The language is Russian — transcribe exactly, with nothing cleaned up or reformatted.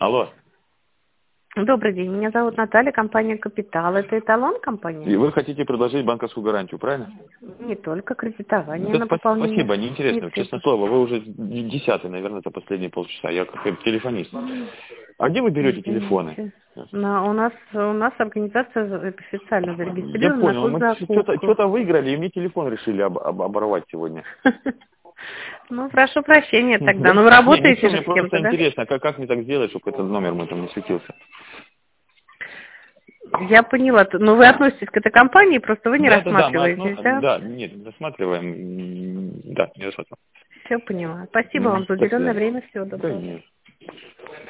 Алло. Добрый день, меня зовут Наталья, компания «Капитал». Это эталон компании? И вы хотите предложить банковскую гарантию, правильно? Не только кредитование Да, на спа- пополнение. спасибо, неинтересно. Нет, Честное это- слово, вы уже десятый, наверное, за последние полчаса. Я как телефонист. А где вы берете телефоны? Извините. Но у нас у нас организация за- официально Я зарегистрирована на понял, мы что-то госзакупку. что-то выиграли, и мне телефон решили об- об- оборвать сегодня. Ну, прошу прощения тогда. Да? Но вы Не, работаете ничего, же мне с просто кем-то, да? интересно, как, как мне так сделать, чтобы этот номер мой там не светился. Я поняла. Но вы относитесь к этой компании, просто вы не Да, да, да, мы отно... рассматриваетесь, да? да, нет, рассматриваем, м, да, не рассматриваем. Все поняла. Спасибо Мгм. вам за До уделенное свидания. время. Всего Да доброго. нет.